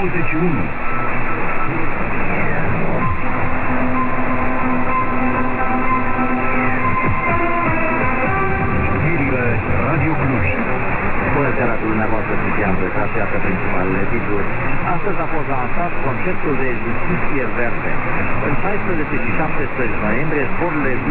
21. Radio Cluj. Bună seara cu dumneavoastră, Cristian Brăcaș, iată principalele titluri. Astăzi a fost lansat conceptul de justiție verde. În 16 și 17 noiembrie, zborurile